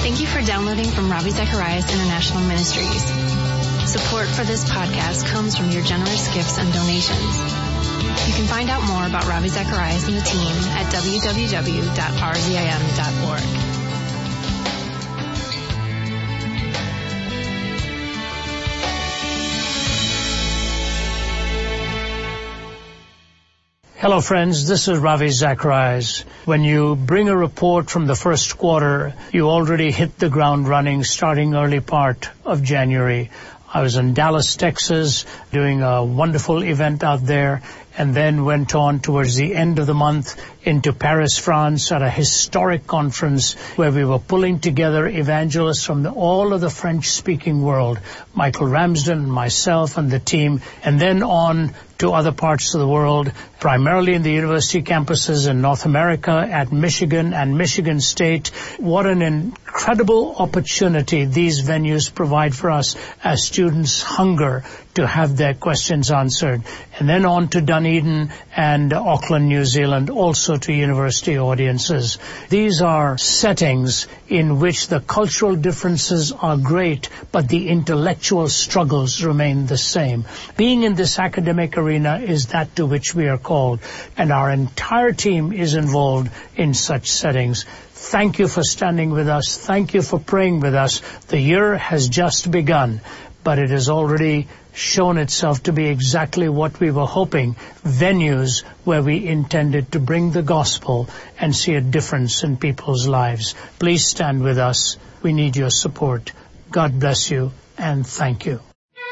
Thank you for downloading from Ravi Zacharias International Ministries. Support for this podcast comes from your generous gifts and donations. You can find out more about Ravi Zacharias and the team at www.rzim.org. Hello friends, this is Ravi Zacharias. When you bring a report from the first quarter, you already hit the ground running starting early part of January. I was in Dallas, Texas, doing a wonderful event out there, and then went on towards the end of the month into Paris, France, at a historic conference where we were pulling together evangelists from all of the French-speaking world, Michael Ramsden, myself, and the team, and then on to other parts of the world, primarily in the university campuses in North America, at Michigan and Michigan State. What an incredible opportunity these venues provide for us as students hunger to have their questions answered. And then on to Dunedin and Auckland, New Zealand, also to university audiences. These are settings in which the cultural differences are great, but the intellectual struggles remain the same. Being in this academic arena is that to which we are called, and our entire team is involved in such settings. Thank you for standing with us. Thank you for praying with us. The year has just begun, but it has already shown itself to be exactly what we were hoping, venues where we intended to bring the gospel and see a difference in people's lives. Please stand with us. We need your support. God bless you, and thank you.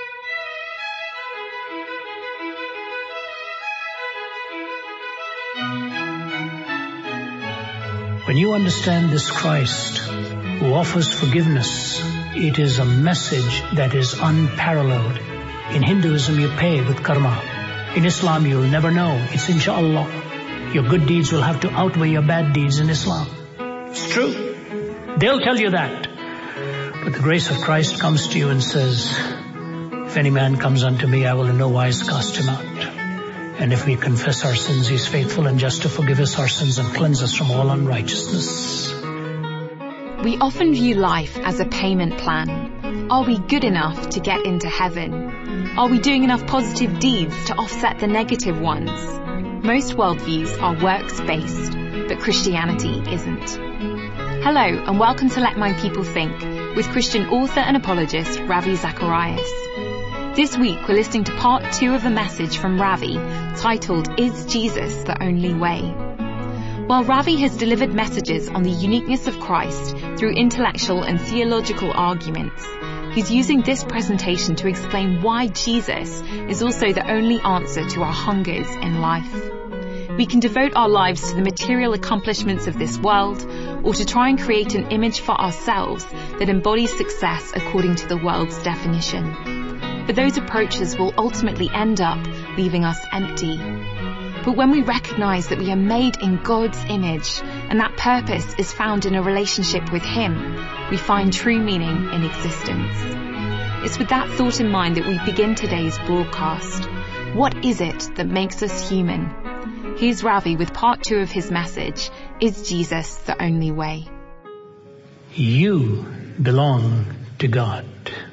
When you understand this Christ who offers forgiveness, it is a message that is unparalleled. In Hinduism, you pay with karma. In Islam, you'll never know. It's inshallah. Your good deeds will have to outweigh your bad deeds in Islam. It's true. They'll tell you that. But the grace of Christ comes to you and says, if any man comes unto me, I will in no wise cast him out. And if we confess our sins, he's faithful and just to forgive us our sins and cleanse us from all unrighteousness. We often view life as a payment plan. Are we good enough to get into heaven? Are we doing enough positive deeds to offset the negative ones? Most worldviews are works-based, but Christianity isn't. Hello, and welcome to Let My People Think, with Christian author and apologist Ravi Zacharias. This week we're listening to part 2 of a message from Ravi titled, Is Jesus the Only Way? While Ravi has delivered messages on the uniqueness of Christ through intellectual and theological arguments, he's using this presentation to explain why Jesus is also the only answer to our hungers in life. We can devote our lives to the material accomplishments of this world, or to try and create an image for ourselves that embodies success according to the world's definition. But those approaches will ultimately end up leaving us empty. But when we recognize that we are made in God's image and that purpose is found in a relationship with Him, we find true meaning in existence. It's with that thought in mind that we begin today's broadcast. What is it that makes us human? Here's Ravi with part 2 of his message, Is Jesus the Only Way? You belong to God.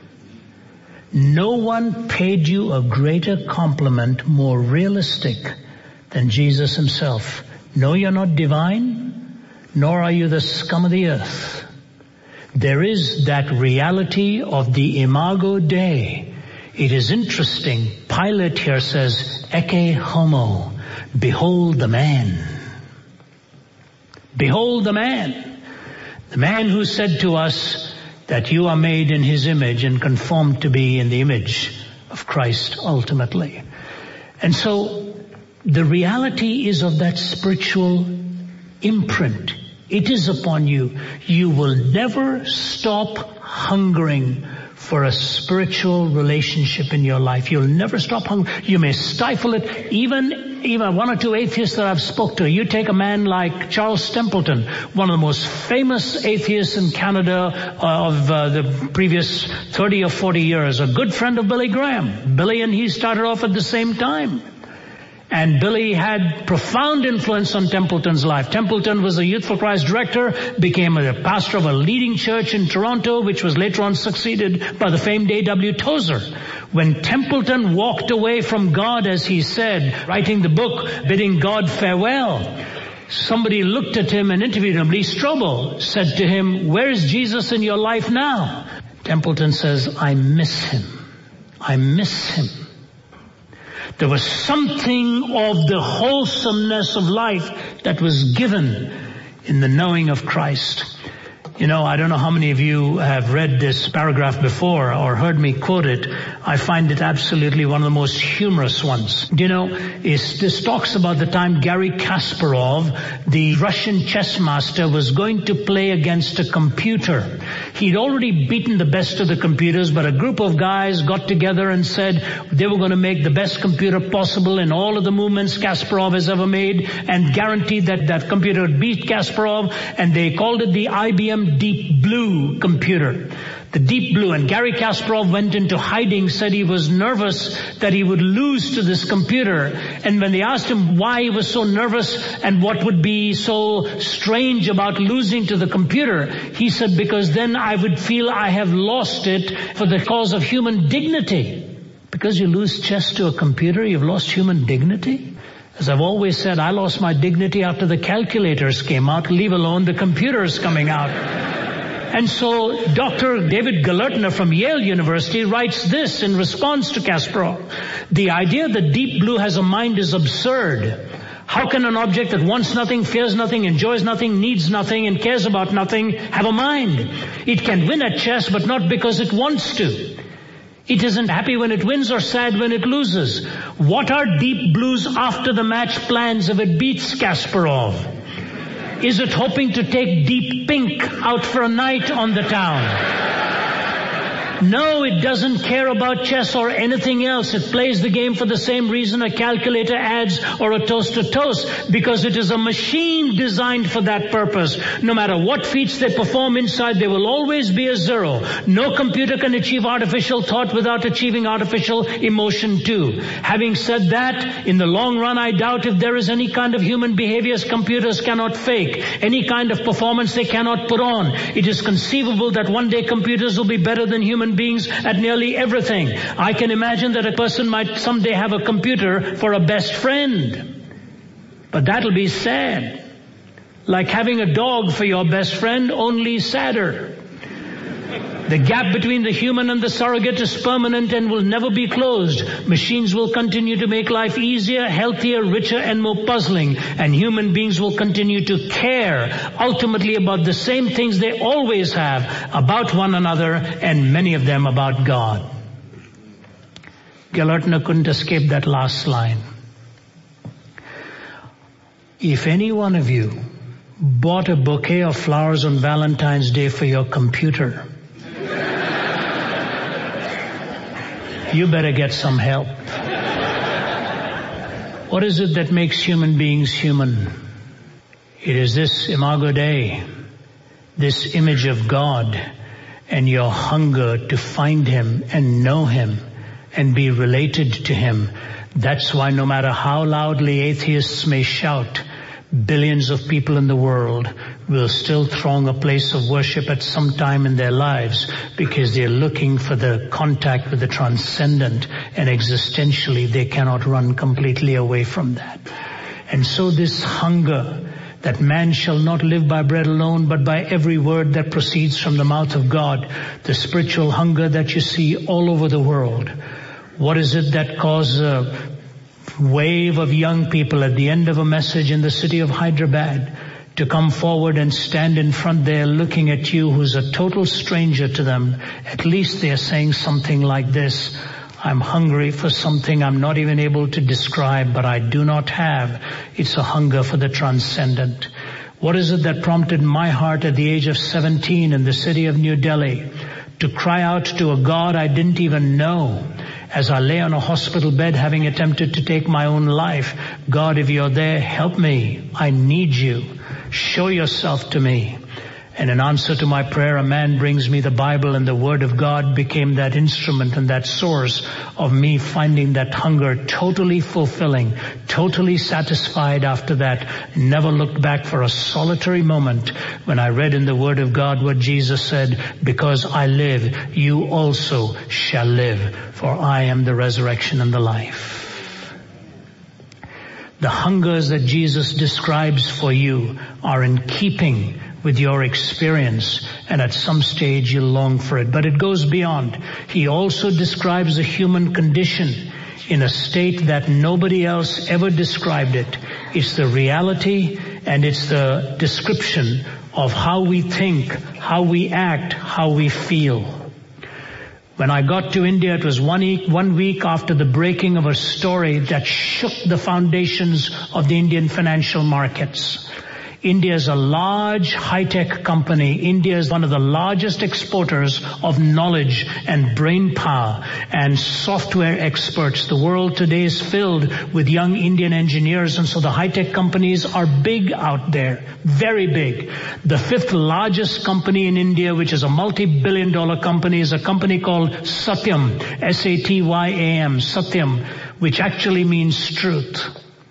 No one paid you a greater compliment, more realistic than Jesus himself. No, you're not divine, nor are you the scum of the earth. There is that reality of the imago Dei. It is interesting. Pilate here says, Ecce homo, behold the man. Behold the man. The man who said to us that you are made in his image and conformed to be in the image of Christ ultimately. And so the reality is of that spiritual imprint. It is upon you. You will never stop hungering for a spiritual relationship in your life. You'll never stop hungering. You may stifle it. Even one or two atheists that I've spoke to. You take a man like Charles Stempleton, one of the most famous atheists in Canada of the previous 30 or 40 years, a good friend of Billy Graham. Billy and he started off at the same time. And Billy had profound influence on Templeton's life. Templeton was a Youth for Christ director, became a pastor of a leading church in Toronto, which was later on succeeded by the famed A.W. Tozer. When Templeton walked away from God, as he said, writing the book, bidding God farewell, somebody looked at him and interviewed him. Lee Strobel said to him, "Where is Jesus in your life now?" Templeton says, "I miss him. I miss him." There was something of the wholesomeness of life that was given in the knowing of Christ. You know, I don't know how many of you have read this paragraph before or heard me quote it. I find it absolutely one of the most humorous ones. Do you know, this talks about the time Garry Kasparov, the Russian chess master, was going to play against a computer. He'd already beaten the best of the computers, but a group of guys got together and said they were going to make the best computer possible in all of the movements Kasparov has ever made, and guaranteed that that computer would beat Kasparov, and they called it the IBM Deep Blue computer. The Deep Blue. And Garry Kasparov went into hiding, said he was nervous that he would lose to this computer. And when they asked him why he was so nervous and what would be so strange about losing to the computer, he said, because then I would feel I have lost it for the cause of human dignity. Because you lose chess to a computer, you've lost human dignity? As I've always said, I lost my dignity after the calculators came out, leave alone the computers coming out. And so Dr. David Galertner from Yale University writes this in response to Kasparov. The idea that Deep Blue has a mind is absurd. How can an object that wants nothing, fears nothing, enjoys nothing, needs nothing, and cares about nothing have a mind? It can win at chess, but not because it wants to. It isn't happy when it wins or sad when it loses. What are Deep Blue's after the match plans if it beats Kasparov? Is it hoping to take Deep Pink out for a night on the town? No, it doesn't care about chess or anything else. It plays the game for the same reason a calculator adds or a toaster toasts, because it is a machine designed for that purpose. No matter what feats they perform inside, there will always be a zero. No computer can achieve artificial thought without achieving artificial emotion too. Having said that, in the long run, I doubt if there is any kind of human behaviors computers cannot fake, any kind of performance they cannot put on. It is conceivable that one day computers will be better than human beings at nearly everything. I can imagine that a person might someday have a computer for a best friend. But that'll be sad. Like having a dog for your best friend, only sadder. The gap between the human and the surrogate is permanent and will never be closed. Machines will continue to make life easier, healthier, richer, and more puzzling. And human beings will continue to care, ultimately, about the same things they always have, about one another, and many of them about God. Galertner couldn't escape that last line. If any one of you bought a bouquet of flowers on Valentine's Day for your computer, you better get some help. What is it that makes human beings human? It is this Imago Dei, this image of God, and your hunger to find Him and know Him and be related to Him. That's why no matter how loudly atheists may shout, billions of people in the world will still throng a place of worship at some time in their lives, because they're looking for the contact with the transcendent, and existentially they cannot run completely away from that. And so this hunger that man shall not live by bread alone, but by every word that proceeds from the mouth of God, the spiritual hunger that you see all over the world. What is it that causes a wave of young people at the end of a message in the city of Hyderabad to come forward and stand in front there looking at you, who's a total stranger to them? At least they're saying something like this: I'm hungry for something I'm not even able to describe, but I do not have. It's a hunger for the transcendent. What is it that prompted my heart at the age of 17 in the city of New Delhi to cry out to a God I didn't even know, as I lay on a hospital bed having attempted to take my own life? God, if you're there, help me. I need you. Show yourself to me. And in answer to my prayer, a man brings me the Bible, and the Word of God became that instrument and that source of me finding that hunger totally fulfilling, totally satisfied after that. Never looked back for a solitary moment when I read in the Word of God what Jesus said, because I live, you also shall live, for I am the resurrection and the life. The hungers that Jesus describes for you are in keeping with your experience, and at some stage you'll long for it. But it goes beyond. He also describes the human condition in a state that nobody else ever described it. It's the reality and it's the description of how we think, how we act, how we feel. When I got to India, it was 1 week after the breaking of a story that shook the foundations of the Indian financial markets. India is a large high-tech company. India is one of the largest exporters of knowledge and brain power and software experts. The world today is filled with young Indian engineers, and so the high-tech companies are big out there, very big. The fifth largest company in India, which is a multi-billion-dollar company, is a company called Satyam, S-A-T-Y-A-M, Satyam, which actually means truth.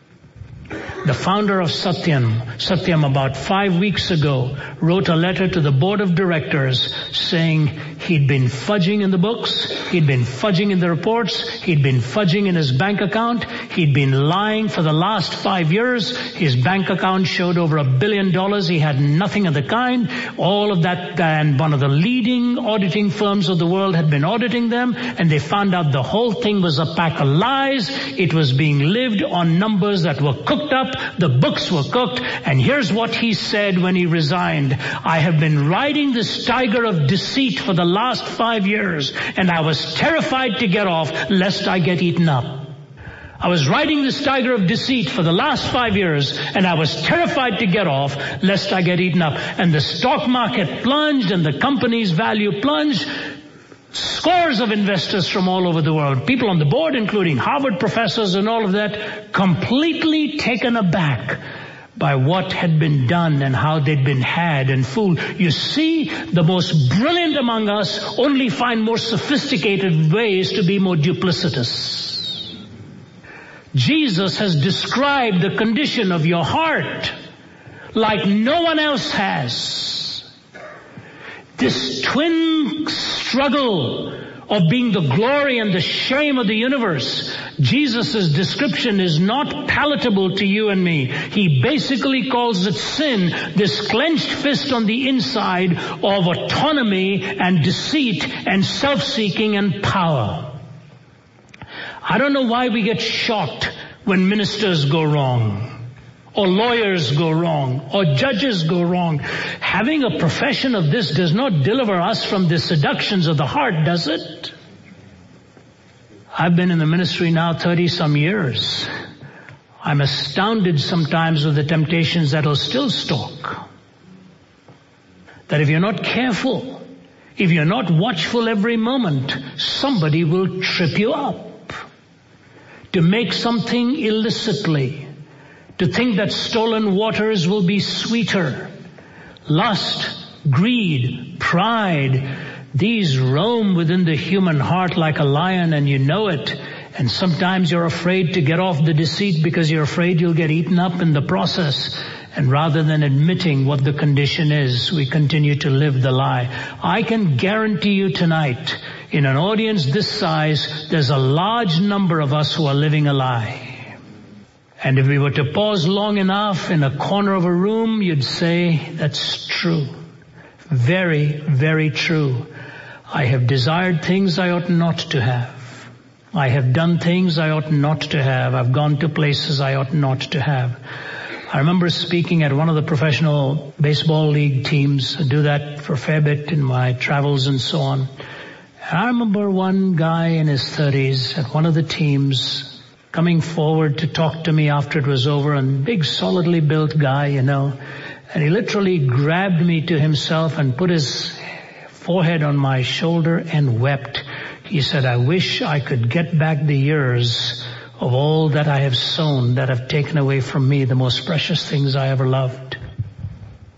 The founder of Satyam about 5 weeks ago wrote a letter to the board of directors saying he'd been fudging in the books, he'd been fudging in the reports, he'd been fudging in his bank account, he'd been lying for the last 5 years. His bank account showed over $1 billion. He had nothing of the kind. All of that, and one of the leading auditing firms of the world had been auditing them, and they found out the whole thing was a pack of lies. It was being lived on numbers that were cooked up. The books were cooked, and here's what he said when he resigned. I have been riding this tiger of deceit for the last 5 years, and I was terrified to get off lest I get eaten up. I was riding this tiger of deceit for the last 5 years, and I was terrified to get off lest I get eaten up. And the stock market plunged, and the company's value plunged. Scores of investors from all over the world, people on the board, including Harvard professors and all of that, completely taken aback by what had been done and how they'd been had and fooled. You see, the most brilliant among us only find more sophisticated ways to be more duplicitous. Jesus has described the condition of your heart like no one else has. This twin struggle of being the glory and the shame of the universe. Jesus' description is not palatable to you and me. He basically calls it sin, this clenched fist on the inside of autonomy and deceit and self-seeking and power. I don't know why we get shocked when ministers go wrong, or lawyers go wrong, or judges go wrong. Having a profession of this does not deliver us from the seductions of the heart, does it? I've been in the ministry now 30-some years. I'm astounded sometimes with the temptations that'll still stalk. That if you're not careful, if you're not watchful every moment, somebody will trip you up. To make something illicitly, to think that stolen waters will be sweeter. Lust, greed, pride, these roam within the human heart like a lion, and you know it. And sometimes you're afraid to get off the deceit because you're afraid you'll get eaten up in the process. And rather than admitting what the condition is, we continue to live the lie. I can guarantee you tonight, in an audience this size, there's a large number of us who are living a lie. And if we were to pause long enough in a corner of a room, you'd say, that's true. Very, very true. I have desired things I ought not to have. I have done things I ought not to have. I've gone to places I ought not to have. I remember speaking at one of the professional baseball league teams. I do that for a fair bit in my travels and so on. And I remember one guy in his 30s at one of the teams coming forward to talk to me after it was over, and big solidly built guy, you know, and he literally grabbed me to himself and put his forehead on my shoulder and wept. He said, I wish I could get back the years of all that I have sown, that have taken away from me the most precious things I ever loved.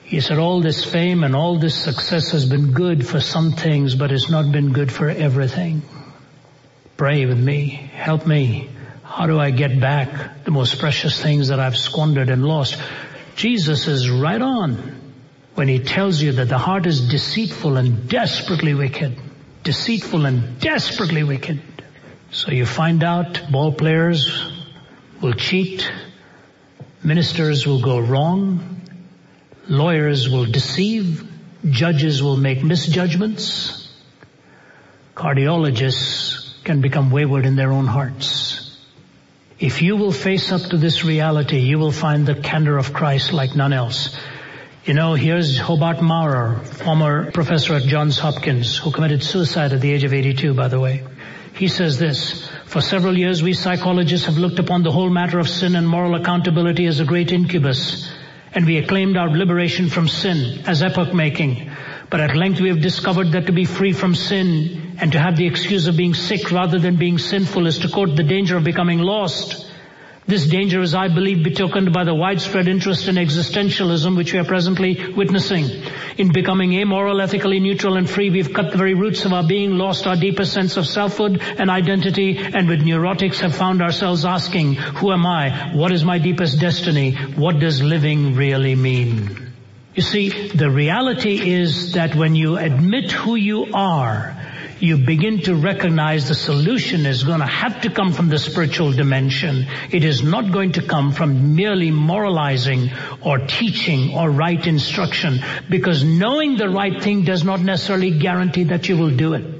He said, all this fame and all this success has been good for some things, but it's not been good for everything. Pray with me. Help me. How do I get back the most precious things that I've squandered and lost? Jesus is right on when he tells you that the heart is deceitful and desperately wicked. Deceitful and desperately wicked. So you find out ball players will cheat, ministers will go wrong, lawyers will deceive, judges will make misjudgments, cardiologists can become wayward in their own hearts. If you will face up to this reality, you will find the candor of Christ like none else. You know, here's Hobart Maurer, former professor at Johns Hopkins, who committed suicide at the age of 82, by the way. He says this, for several years we psychologists have looked upon the whole matter of sin and moral accountability as a great incubus, and we acclaimed our liberation from sin as epoch-making. But at length we have discovered that to be free from sin and to have the excuse of being sick rather than being sinful is to court the danger of becoming lost. This danger is, I believe, betokened by the widespread interest in existentialism which we are presently witnessing. In becoming amoral, ethically neutral and free, we've cut the very roots of our being, lost our deepest sense of selfhood and identity, and with neurotics have found ourselves asking, who am I? What is my deepest destiny? What does living really mean? You see, the reality is that when you admit who you are, you begin to recognize the solution is going to have to come from the spiritual dimension. It is not going to come from merely moralizing or teaching or right instruction, because knowing the right thing does not necessarily guarantee that you will do it.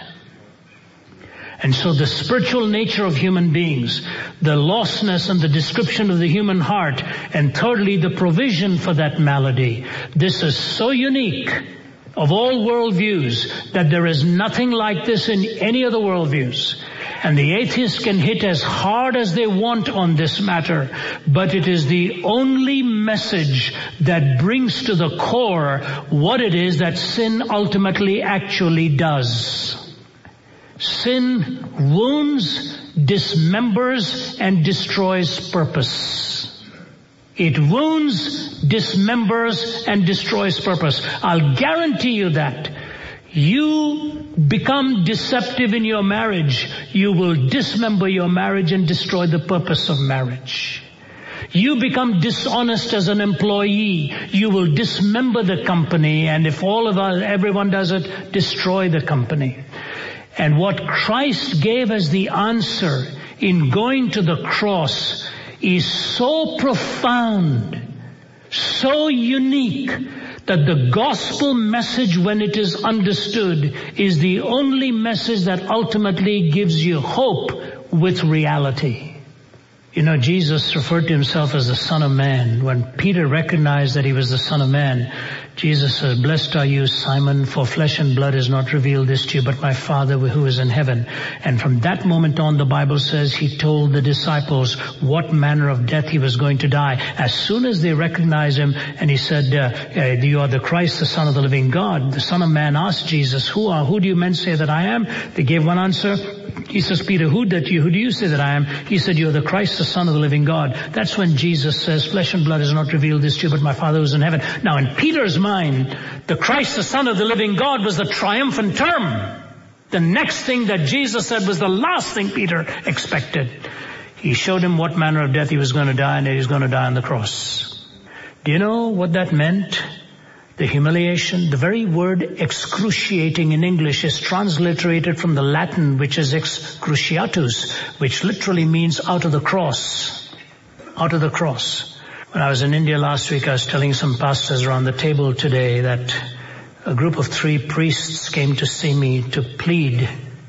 And so the spiritual nature of human beings, the lostness and the description of the human heart, and thirdly, the provision for that malady, this is so unique of all worldviews that there is nothing like this in any other worldviews. And the atheists can hit as hard as they want on this matter, but it is the only message that brings to the core what it is that sin ultimately actually does. Sin wounds, dismembers, and destroys purpose. It wounds, dismembers, and destroys purpose. I'll guarantee you that. You become deceptive in your marriage, you will dismember your marriage and destroy the purpose of marriage. You become dishonest as an employee, you will dismember the company, and if everyone does it, destroy the company. And what Christ gave as the answer in going to the cross is so profound, so unique, that the gospel message, when it is understood, is the only message that ultimately gives you hope with reality. You know, Jesus referred to himself as the Son of Man. When Peter recognized that he was the Son of Man, Jesus said, blessed are you, Simon, for flesh and blood has not revealed this to you, but my Father who is in heaven. And from that moment on, the Bible says he told the disciples what manner of death he was going to die. As soon as they recognized him, and he said, you are the Christ, the Son of the living God. The Son of Man asked Jesus, who do you men say that I am? They gave one answer. He says, Peter, who do you say that I am? He said, you are the Christ, the Son of the living God. That's when Jesus says, flesh and blood has not revealed this to you, but my Father who is in heaven. Now in Peter's mind, the Christ, the Son of the living God, was the triumphant term. The next thing that Jesus said was the last thing Peter expected. He showed him what manner of death he was going to die, and that he was going to die on the cross. Do you know what that meant? The humiliation, the very word excruciating in English is transliterated from the Latin, which is excruciatus, which literally means out of the cross. Out of the cross. When I was in India last week, I was telling some pastors around the table today that a group of 3 priests came to see me to plead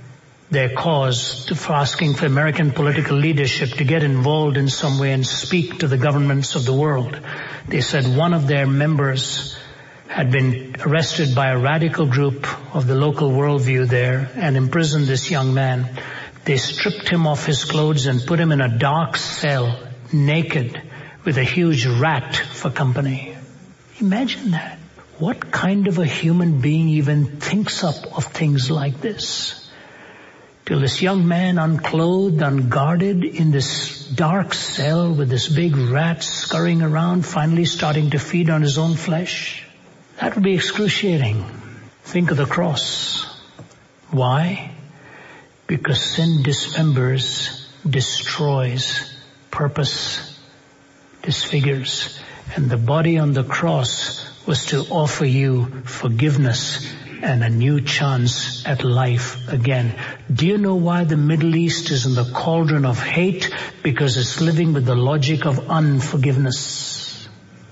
their cause for asking for American political leadership to get involved in some way and speak to the governments of the world. They said one of their members had been arrested by a radical group of the local worldview there and imprisoned this young man. They stripped him of his clothes and put him in a dark cell, naked, with a huge rat for company. Imagine that. What kind of a human being even thinks up of things like this? till this young man, unclothed, unguarded, in this dark cell with this big rat scurrying around, finally starting to feed on his own flesh. That would be excruciating. Think of the cross. Why? Because sin dismembers, destroys, purpose, disfigures. And the body on the cross was to offer you forgiveness and a new chance at life again. Do you know why the Middle East is in the cauldron of hate? Because it's living with the logic of unforgiveness.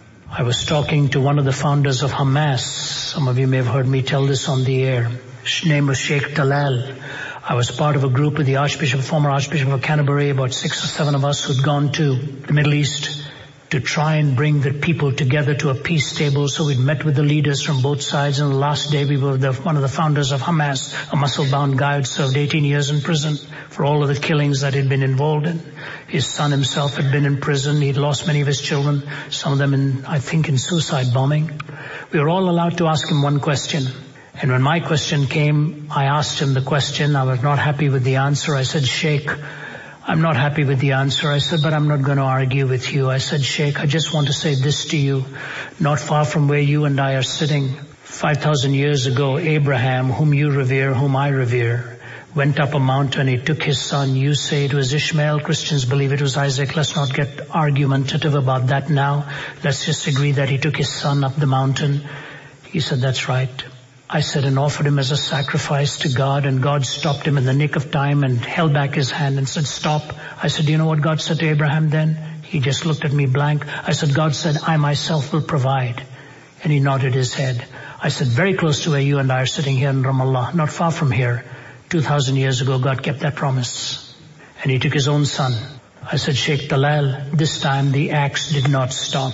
I was talking to one of the founders of Hamas. Some of you may have heard me tell this on the air. His name was Sheikh Talal. I was part of a group with the former Archbishop of Canterbury, about 6 or 7 of us who'd gone to the Middle East to try and bring the people together to a peace table. So we'd met with the leaders from both sides, and the last day we were one of the founders of Hamas, a muscle-bound guy who'd served 18 years in prison for all of the killings that he'd been involved in. His son himself had been in prison. He'd lost many of his children, some of them in suicide bombing. We were all allowed to ask him one question. And when my question came, I asked him the question. I was not happy with the answer. I said, Sheikh, I'm not happy with the answer. I said, but I'm not going to argue with you. I said, Sheikh, I just want to say this to you. Not far from where you and I are sitting, 5,000 years ago, Abraham, whom you revere, whom I revere, went up a mountain. He took his son. You say it was Ishmael. Christians believe it was Isaac. Let's not get argumentative about that now. Let's just agree that he took his son up the mountain. He said, that's right. I said, and offered him as a sacrifice to God, and God stopped him in the nick of time and held back his hand and said, stop. I said, do you know what God said to Abraham then? He just looked at me blank. I said, God said, I myself will provide. And he nodded his head. I said, very close to where you and I are sitting here in Ramallah, not far from here, 2,000 years ago, God kept that promise. And he took his own son. I said, Sheikh Talal, this time the axe did not stop.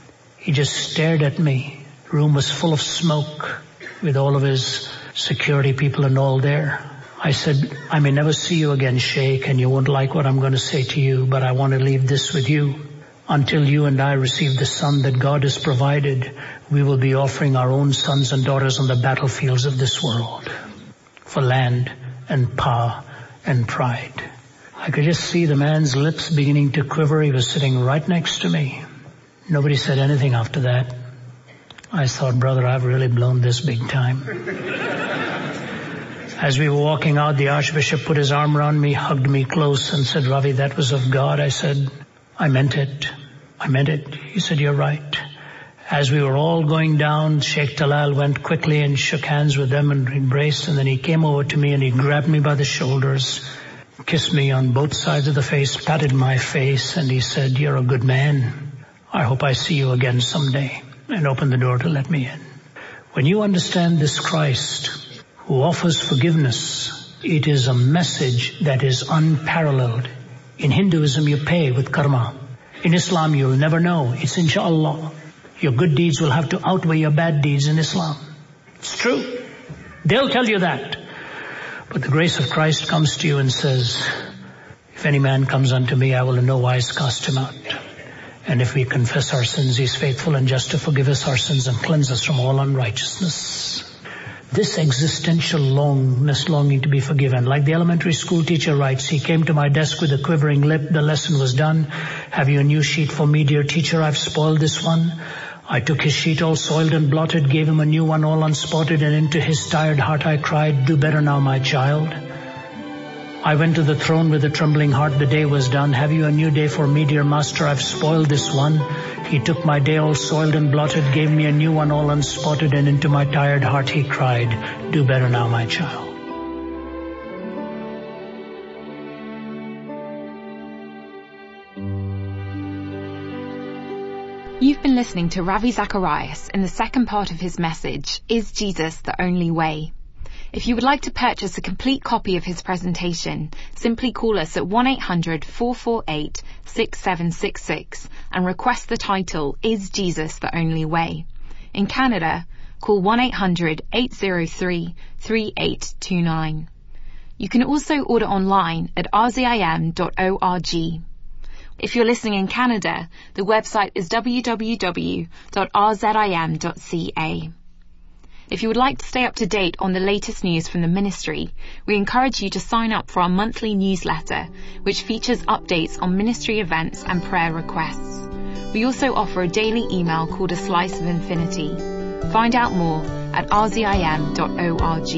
He just stared at me. The room was full of smoke, with all of his security people and all there. I said, I may never see you again, Sheikh, and you won't like what I'm going to say to you, but I want to leave this with you. Until you and I receive the son that God has provided, we will be offering our own sons and daughters on the battlefields of this world for land and power and pride. I could just see the man's lips beginning to quiver. He was sitting right next to me. Nobody said anything after that. I thought, brother, I've really blown this big time. As we were walking out, the Archbishop put his arm around me, hugged me close, and said, Ravi, that was of God. I said, I meant it. I meant it. He said, you're right. As we were all going down, Sheikh Talal went quickly and shook hands with them and embraced, and then he came over to me and he grabbed me by the shoulders, kissed me on both sides of the face, patted my face, and he said, you're a good man. I hope I see you again someday. And opened the door to let me in. When you understand this Christ who offers forgiveness, it is a message that is unparalleled. In Hinduism, you pay with karma. In Islam, you'll never know. It's inshallah. Your good deeds will have to outweigh your bad deeds in Islam. It's true. They'll tell you that. But the grace of Christ comes to you and says, if any man comes unto me, I will in no wise cast him out. And if we confess our sins, he's faithful and just to forgive us our sins and cleanse us from all unrighteousness. This existential longing to be forgiven. Like the elementary school teacher writes, he came to my desk with a quivering lip. The lesson was done. Have you a new sheet for me, dear teacher? I've spoiled this one. I took his sheet all soiled and blotted, gave him a new one all unspotted, and into his tired heart I cried, do better now, my child. I went to the throne with a trembling heart. The day was done. Have you a new day for me, dear master? I've spoiled this one. He took my day all soiled and blotted, gave me a new one all unspotted, and into my tired heart he cried, do better now, my child. You've been listening to Ravi Zacharias in the second part of his message, Is Jesus the Only Way? If you would like to purchase a complete copy of his presentation, simply call us at 1-800-448-6766 and request the title, Is Jesus the Only Way? In Canada, call 1-800-803-3829. You can also order online at rzim.org. If you're listening in Canada, the website is www.rzim.ca. If you would like to stay up to date on the latest news from the ministry, we encourage you to sign up for our monthly newsletter, which features updates on ministry events and prayer requests. We also offer a daily email called A Slice of Infinity. Find out more at rzim.org.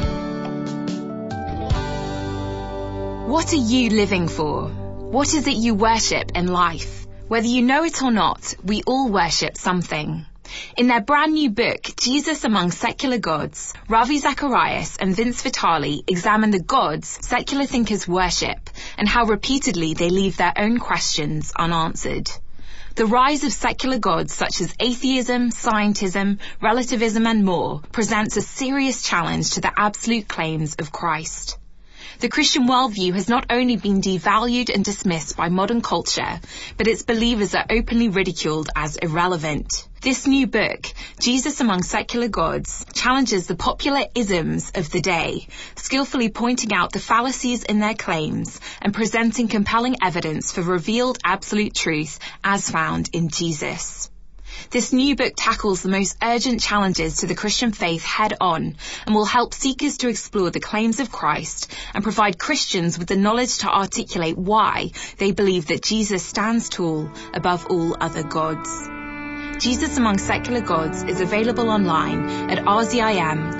What are you living for? What is it you worship in life? Whether you know it or not, we all worship something. In their brand new book, Jesus Among Secular Gods, Ravi Zacharias and Vince Vitale examine the gods secular thinkers worship and how repeatedly they leave their own questions unanswered. The rise of secular gods such as atheism, scientism, relativism and more presents a serious challenge to the absolute claims of Christ. The Christian worldview has not only been devalued and dismissed by modern culture, but its believers are openly ridiculed as irrelevant. This new book, Jesus Among Secular Gods, challenges the popular isms of the day, skillfully pointing out the fallacies in their claims and presenting compelling evidence for revealed absolute truth as found in Jesus. This new book tackles the most urgent challenges to the Christian faith head-on and will help seekers to explore the claims of Christ and provide Christians with the knowledge to articulate why they believe that Jesus stands tall above all other gods. Jesus Among Secular Gods is available online at rzim.org.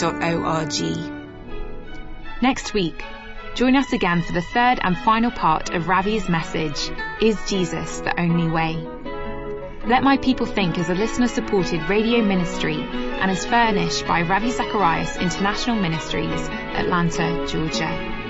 Next week, join us again for the third and final part of Ravi's message, Is Jesus the Only Way? Let My People Think is a listener-supported radio ministry and is furnished by Ravi Zacharias International Ministries, Atlanta, Georgia.